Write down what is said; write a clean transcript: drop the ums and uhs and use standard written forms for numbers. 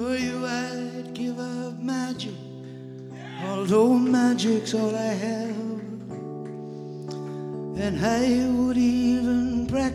For you I'd give up magic, although magic's all I have. And I would even practice